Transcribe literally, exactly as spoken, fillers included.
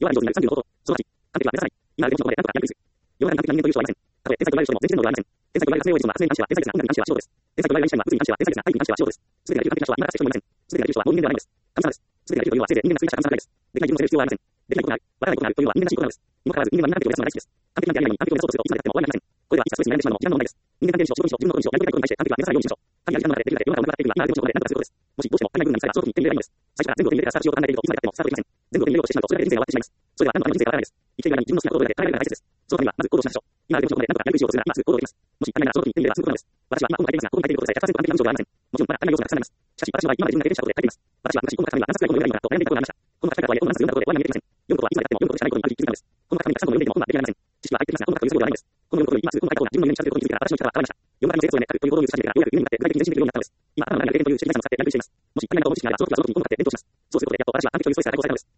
弱い上手になるさんじゅうの方法。そのはち、完璧は目指さない。今ある現状のまで何とかやりにくい。世の中に完璧な人間という人はいません。たとえ天才と言われる人も全知全能ではありません。天才と言われる活用依存は発明に関しては天才的な音楽に関しては素人です。天才と言われるアインシュタインは物理に関しては天才的な愛に関しては素人です。すべてが究極的な人は今だかつて人もいません。すべてがいる人はもう人間ではないのです。神様です。すべてがいるというのはせいぜい人間が作り出した神様だけです。できない自分を責める必要はありません。できないことがある、わからないことがあるというのは人間らしいことなのです。にもかかわらず人間はみんな完璧を目指すのが大好きです。完璧なんてありないのに完璧を目指そうとするといつまで経っても終わりがありません。これでは一切ストレスに悩んでしまうのも時間の問題です。人間関係にしろ、仕事にしろ、自分のことにしろ、やりたいことに対して完璧は目指さないようにしましょう。神が時間の中でできるだけ世の中をうまくやっていくには今ある現状のまで何とかすることです。もしどうしても足りない部分が見つかればその時に手に入れればいいのです。最初から全部を手に入れてからスタートしようと考えているといつまで経ってもスタートできません。全部を手に入れようとしてしまうとそれだけ人生が終わってしまいます。それでは何のための人生が変わらないです。生きている間に自分の好きなことだけ変えられるのが大切です。そのためにはまず行動しましょう。今ある現状のまで何とかやりくりしようとするなら今すぐ行動できます。もし足りないならその時に手に入れればすぐ行動です。私は今今度書いていますが、今度書いていることさえひゃくパーセント完璧な文章ではありません。もちろんまだ足りない要素がたくさんあります。しかし私は今まで自分が経験したことで書いています。私は昔この書くためには何冊くらい本を読めばいいのかと悩んでいたことがありました。この書き方とはいえ本を何冊読んだことで終わりが見えていません。読むことはいつまで経っても読むことしかないことにある日気づいたのです。この書き方にたくさんの読んでいても本は出来上がりません。知識は入っていますが本を書くという作業ではないのです。この読むことより今すぐこの書いた本が自分の夢に近づけることに気づいたら私の生き方は変わりました。読むだけの生活をやめ書くという行動に移し始めてからようやく夢に向かって具体的に前進できるようになったのです。今頭の中にある経験という知識財産を使ってやりくりしています。もし足りないなと思う知識があればその時はその時に項目だけ勉強します。そうすることでやっと私は完璧というストレスから解放されたのです。